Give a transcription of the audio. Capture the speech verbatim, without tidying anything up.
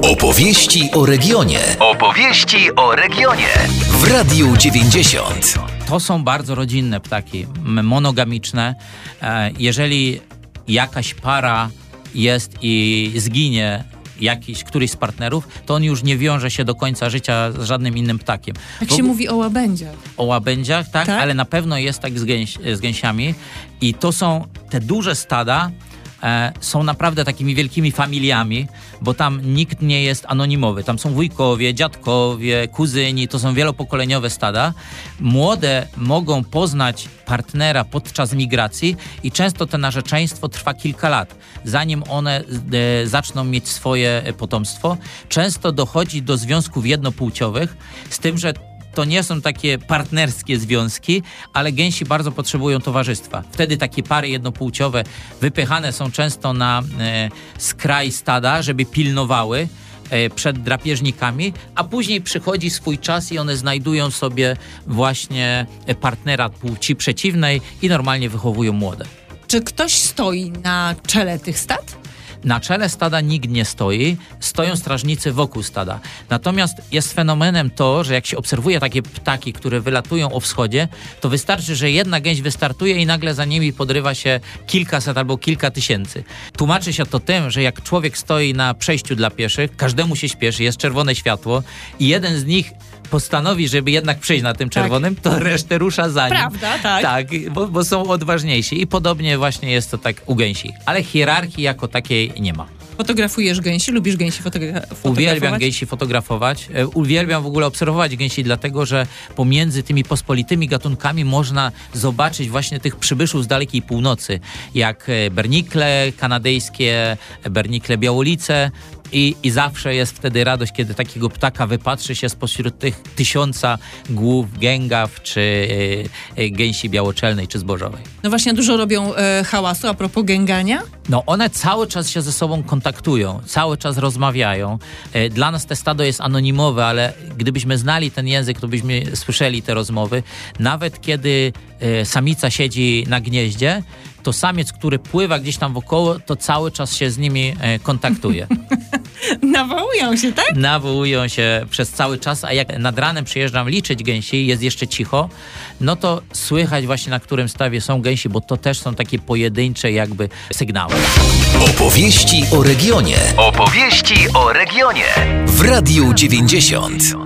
Opowieści o regionie. Opowieści o regionie. W Radiu dziewięćdziesiąt. To są bardzo rodzinne ptaki, monogamiczne. Jeżeli jakaś para jest i zginie jakiś, któryś z partnerów, to on już nie wiąże się do końca życia z żadnym innym ptakiem. Jak się mówi o łabędziach. O łabędziach, tak, tak? Ale na pewno jest tak z, gęś, z gęsiami. I to są te duże stada, e, są naprawdę takimi wielkimi familiami, bo tam nikt nie jest anonimowy. Tam są wujkowie, dziadkowie, kuzyni, to są wielopokoleniowe stada. Młode mogą poznać partnera podczas migracji i często to narzeczeństwo trwa kilka lat, zanim one e, zaczną mieć swoje potomstwo. Często dochodzi do związków jednopłciowych, z tym, że to nie są takie partnerskie związki, ale gęsi bardzo potrzebują towarzystwa. Wtedy takie pary jednopłciowe wypychane są często na e, skraj stada, żeby pilnowały e, przed drapieżnikami, a później przychodzi swój czas i one znajdują sobie właśnie partnera płci przeciwnej i normalnie wychowują młode. Czy ktoś stoi na czele tych stad? Na czele stada nikt nie stoi, stoją strażnicy wokół stada. Natomiast jest fenomenem to, że jak się obserwuje takie ptaki, które wylatują o wschodzie, to wystarczy, że jedna gęś wystartuje i nagle za nimi podrywa się kilkaset albo kilka tysięcy. Tłumaczy się to tym, że jak człowiek stoi na przejściu dla pieszych, każdemu się śpieszy, jest czerwone światło i jeden z nich postanowi, żeby jednak przejść na tym czerwonym, tak, to resztę rusza za nim. Prawda, tak. Tak, bo, bo są odważniejsi i podobnie właśnie jest to tak u gęsi. Ale hierarchii jako takiej nie ma. Fotografujesz gęsi? Lubisz gęsi fotogra- fotografować? Uwielbiam gęsi fotografować. E, uwielbiam w ogóle obserwować gęsi, dlatego że pomiędzy tymi pospolitymi gatunkami można zobaczyć właśnie tych przybyszów z dalekiej północy, jak bernikle kanadyjskie, bernikle białolice. I, I zawsze jest wtedy radość, kiedy takiego ptaka wypatrzy się spośród tych tysiąca głów gęgaw, czy y, y, gęsi białoczelnej, czy zbożowej. No właśnie, dużo robią e, hałasu a propos gęgania? No one cały czas się ze sobą kontaktują, cały czas rozmawiają. E, dla nas te stado jest anonimowe, ale gdybyśmy znali ten język, to byśmy słyszeli te rozmowy. Nawet kiedy e, samica siedzi na gnieździe, to samiec, który pływa gdzieś tam wokoło, to cały czas się z nimi e, kontaktuje. Nawołują się, tak? Nawołują się przez cały czas, a jak nad ranem przyjeżdżam liczyć gęsi, jest jeszcze cicho, no to słychać właśnie, na którym stawie są gęsi, bo to też są takie pojedyncze jakby sygnały. Opowieści o regionie. Opowieści o regionie. W Radiu dziewięćdziesiąt.